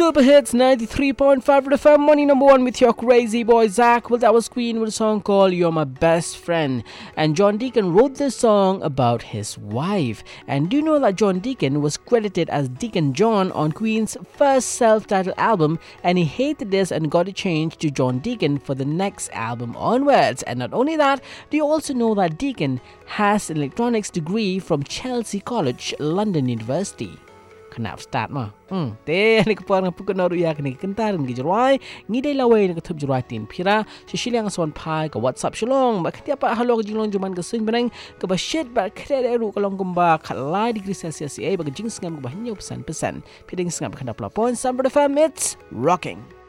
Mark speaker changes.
Speaker 1: Super Hits 93.5 FM, money number one with your crazy boy Zach. Well, that was Queen with a song called You're My Best Friend. And John Deacon wrote this song about his wife. And do you know that John Deacon was credited as Deacon John on Queen's first self-titled album, and he hated this and got it changed to John Deacon for the next album onwards. And not only that, do you also know that Deacon has an electronics degree from Chelsea College, London University? Kenapa start mah? Teh ni kepuan ngapuk naru ya kini kentaran gijeruai ngidai lawai ni ketup jeruai tin pira sesilia ngaswan pai ke WhatsApp shalong ba ketiapa halo ke jinglong juman ke sun benang ke basyet ba kredai ru kalong gumba kalai degree Celsius ba ke jing sengam ke bahanyo pesan-pesan piding sengam ke 90.9 FM, it's rocking.